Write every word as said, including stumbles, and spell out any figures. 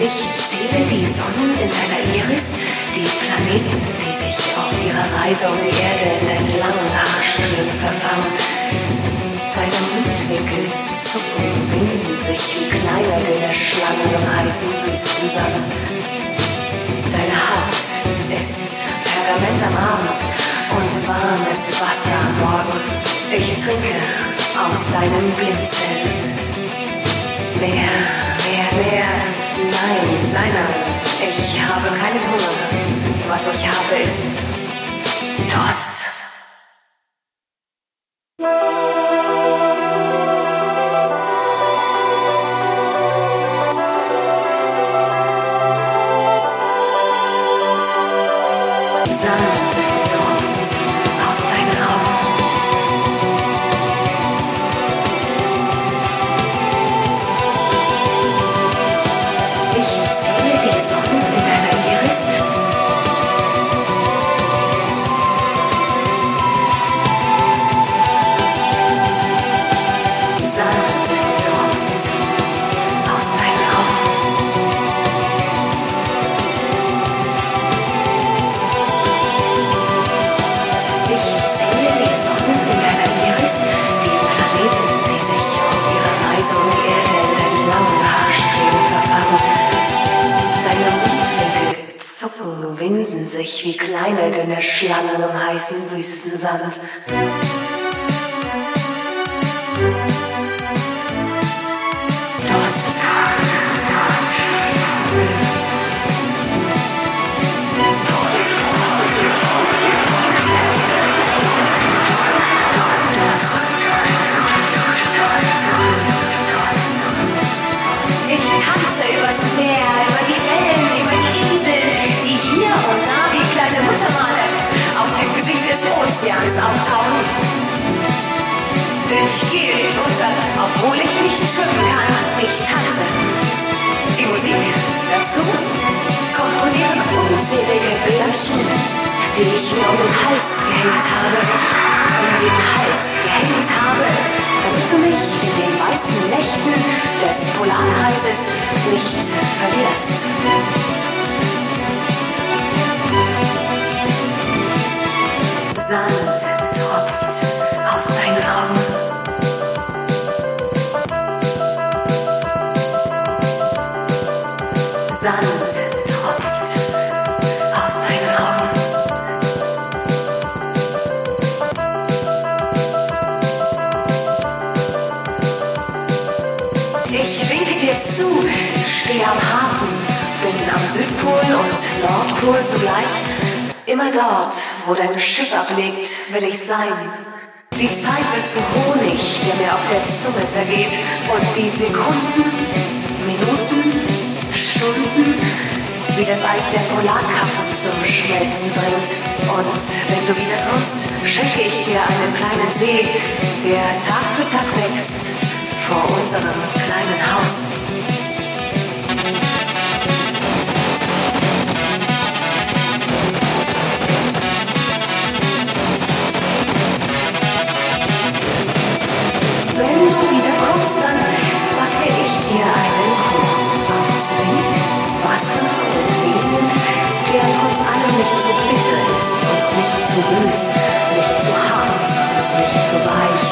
Ich zähle die Sonnen in deiner Iris, die Planeten, die sich auf ihrer Reise um die Erde in deinen langen Haarsträhnen verfangen. Deine Mundwinkel zucken, winden sich wie kleine, dünne Schlangen im heißen Wüstensand. Deine Haut ist Pergament am Abend und warmes Wasser am Morgen. Ich trinke aus deinen Blinzeln. Mehr, mehr, mehr. Nein, nein, nein. Ich habe keinen Hunger. Was ich habe ist Durst. Winden sich wie kleine, dünne Schlangen im heißen Wüstensand. Durst. Ich tanze übers Meer, über die Wellen, über die Inseln, die hier und da wie kleine Muttermale auf dem Gesicht des Ozeans auftauchen. Ich gehe nicht unter, obwohl ich nicht schwimmen kann. Ich tanze. Die Musik dazu komponieren unzählige Glöckchen, die ich mir um den Hals gehängt habe. Um den Hals gehängt habe, damit du mich in den weißen Nächten des Polarkreises nicht verlierst. Sand tropft aus deinen Augen. Sand tropft aus deinen Augen. Ich winke dir zu, stehe am Hafen, bin am Südpol und Nordpol zugleich. Immer dort, wo dein Schiff ablegt, will ich sein. Die Zeit wird zu Honig, der mir auf der Zunge zergeht. Und die Sekunden, Minuten, Stunden, wie das Eis der Polarkappen zum Schmelzen bringt. Und wenn du wiederkommst, schenke ich dir einen kleinen See, der Tag für Tag wächst vor unserem kleinen Haus. Wenn du wiederkommst, dann backe ich dir einen Kuchen aus Wind, Wasser und Wind, der trotz allem nicht zu bitter ist und nicht zu süß, nicht zu hart und nicht zu weich.